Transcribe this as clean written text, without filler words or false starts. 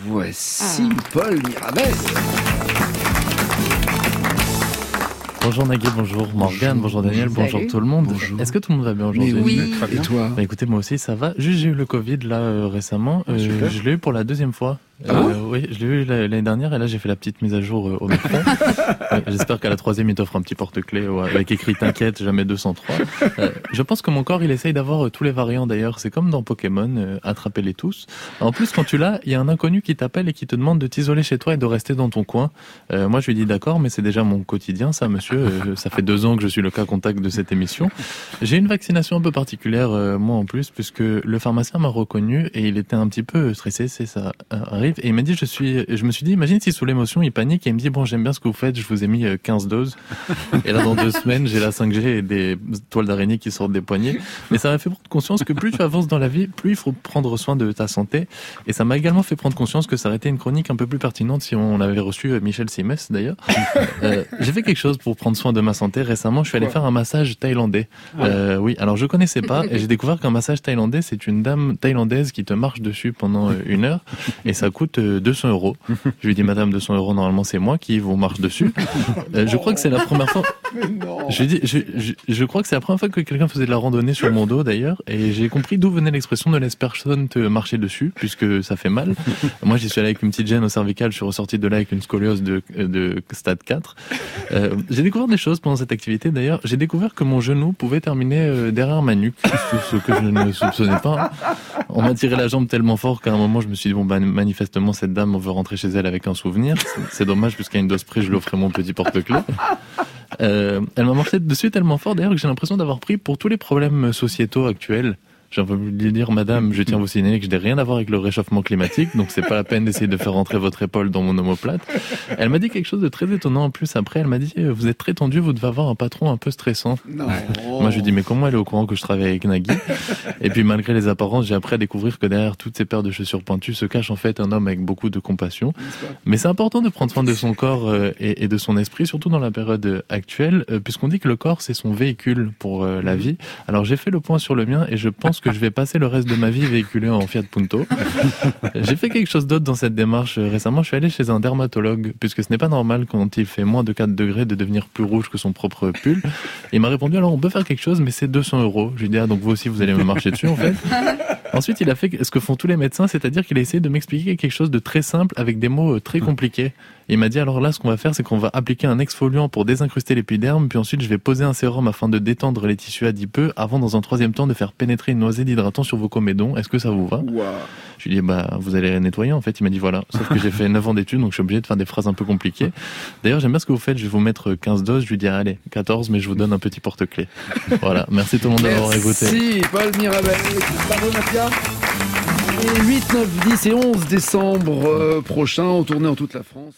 Voici Paul Mirabel. Bonjour Nagui, bonjour Morgane, bonjour Daniel, bonjour tout le monde. Bonjour. Est-ce que tout le monde va bien aujourd'hui? Oui, Très bien. et toi? Bah écoutez, moi aussi ça va. Juste j'ai eu le Covid là récemment. Super. Je l'ai eu pour la deuxième fois. Oui, je l'ai eu l'année dernière et là j'ai fait la petite mise à jour au micro. J'espère qu'à la troisième il t'offre un petit porte-clés avec écrit t'inquiète, jamais 203. Je pense que mon corps il essaye d'avoir tous les variants d'ailleurs. C'est comme dans Pokémon, attrapez-les tous. En plus quand tu l'as, il y a un inconnu qui t'appelle et qui te demande de t'isoler chez toi et de rester dans ton coin. Moi je lui dis d'accord, mais c'est déjà mon quotidien ça monsieur. Ça fait 2 ans que je suis le cas contact de cette émission. J'ai une vaccination un peu particulière moi en plus puisque le pharmacien m'a reconnu et il était un petit peu stressé, ça arrive. Et il m'a dit, je me suis dit, imagine si sous l'émotion, il panique et il me dit, bon, j'aime bien ce que vous faites, je vous ai mis 15 doses. Et là, dans 2 semaines, j'ai la 5G et des toiles d'araignée qui sortent des poignets. Mais ça m'a fait prendre conscience que plus tu avances dans la vie, plus il faut prendre soin de ta santé. Et ça m'a également fait prendre conscience que ça aurait été une chronique un peu plus pertinente si on avait reçu Michel Simès, d'ailleurs. J'ai fait quelque chose pour prendre soin de ma santé. Récemment, je suis allé faire un massage thaïlandais. Oui, alors je connaissais pas et j'ai découvert qu'un massage thaïlandais, c'est une dame thaïlandaise qui te marche dessus pendant 1 heure et ça coûte 200 €. Je lui dis, madame, 200 €, normalement, c'est moi qui vous marche dessus. Je crois que c'est la première fois. Je crois que c'est la première fois que quelqu'un faisait de la randonnée sur mon dos, d'ailleurs, et j'ai compris d'où venait l'expression ne laisse personne te marcher dessus, puisque ça fait mal. Moi, j'y suis allé avec une petite gêne au cervical, je suis ressorti de là avec une scoliose de stade 4. J'ai découvert des choses pendant cette activité, d'ailleurs. J'ai découvert que mon genou pouvait terminer derrière ma nuque, ce que je ne soupçonnais pas. On m'a tiré la jambe tellement fort qu'à un moment, je me suis dit, bon, manifestement, cette dame, on veut rentrer chez elle avec un souvenir. C'est dommage, puisqu'à une dose près, je lui offrais mon petit porte-clés. Elle m'a marché dessus tellement fort, d'ailleurs, que j'ai l'impression d'avoir pris pour tous les problèmes sociétaux actuels. J'ai envie de lui dire, madame, je tiens à vous signaler que je n'ai rien à voir avec le réchauffement climatique, donc c'est pas la peine d'essayer de faire rentrer votre épaule dans mon omoplate. Elle m'a dit quelque chose de très étonnant en plus après. Elle m'a dit, vous êtes très tendu, vous devez avoir un patron un peu stressant. Non. Moi, je lui dis, mais comment elle est au courant que je travaille avec Nagui? Et puis, malgré les apparences, j'ai appris à découvrir que derrière toutes ces paires de chaussures pointues se cache en fait un homme avec beaucoup de compassion. Mais c'est important de prendre soin de son corps et de son esprit, surtout dans la période actuelle, puisqu'on dit que le corps, c'est son véhicule pour la vie. Alors, j'ai fait le point sur le mien et je pense que je vais passer le reste de ma vie véhiculé en Fiat Punto. J'ai fait quelque chose d'autre dans cette démarche récemment. Je suis allé chez un dermatologue, puisque ce n'est pas normal quand il fait moins de 4 degrés de devenir plus rouge que son propre pull. Et il m'a répondu, alors on peut faire quelque chose, mais c'est 200 €. Je lui ai dit, ah donc vous aussi vous allez me marcher dessus en fait. Ensuite il a fait ce que font tous les médecins, c'est-à-dire qu'il a essayé de m'expliquer quelque chose de très simple avec des mots très compliqués. Et il m'a dit, alors là ce qu'on va faire, c'est qu'on va appliquer un exfoliant pour désincruster l'épiderme, puis ensuite je vais poser un sérum afin de détendre les tissus adipeux, avant dans un 3e temps de faire pénétrer une noisette d'hydratant sur vos comédons. Est-ce que ça vous va? Je lui ai dit, vous allez nettoyer en fait. Il m'a dit voilà. Sauf que j'ai fait 9 ans d'études, donc je suis obligé de faire des phrases un peu compliquées. D'ailleurs, j'aime bien ce que vous faites. Je vais vous mettre 15 doses. Je lui dis, allez, 14, mais je vous donne un petit porte-clés. Voilà. Merci tout le monde d'avoir écouté. Merci Paul Mirabel. Bravo Nadia. Et 8, 9, 10 et 11 décembre prochain, en tournée en toute la France.